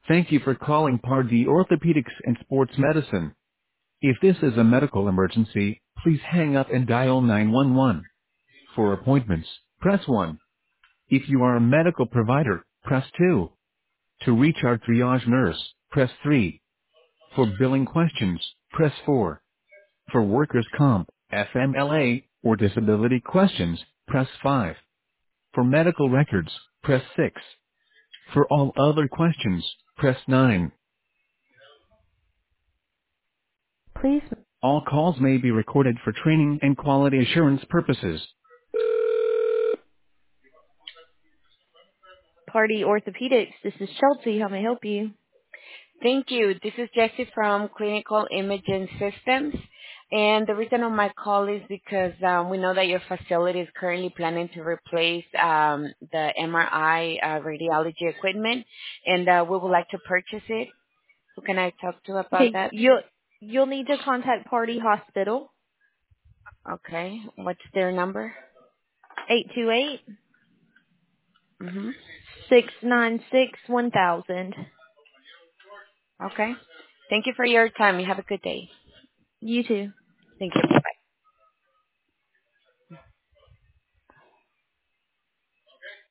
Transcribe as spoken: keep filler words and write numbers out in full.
Thank you for calling Pardee Orthopedics and Sports Medicine. If this is a medical emergency, please hang up and dial nine one one. For appointments, press one. If you are a medical provider, press two. To reach our triage nurse, press three. For billing questions, press four. For workers' comp, F M L A, or disability questions, press five. For medical records, press six. For all other questions, press nine. Please. All calls may be recorded for training and quality assurance purposes. Party Orthopedics, this is Chelsea. How may I help you? Thank you. This is Jessie from Clinical Imaging Systems. And the reason of my call is because um, we know that your facility is currently planning to replace um, the M R I uh, radiology equipment, and uh, we would like to purchase it. Who can I talk to about Okay, that? you'll, you'll need to contact Party Hospital, Okay. What's their number? eight two eight, Mm-hmm. six nine six, one thousand. Okay. Thank you for your time. You have a good day. You too. Thank you. Bye-bye.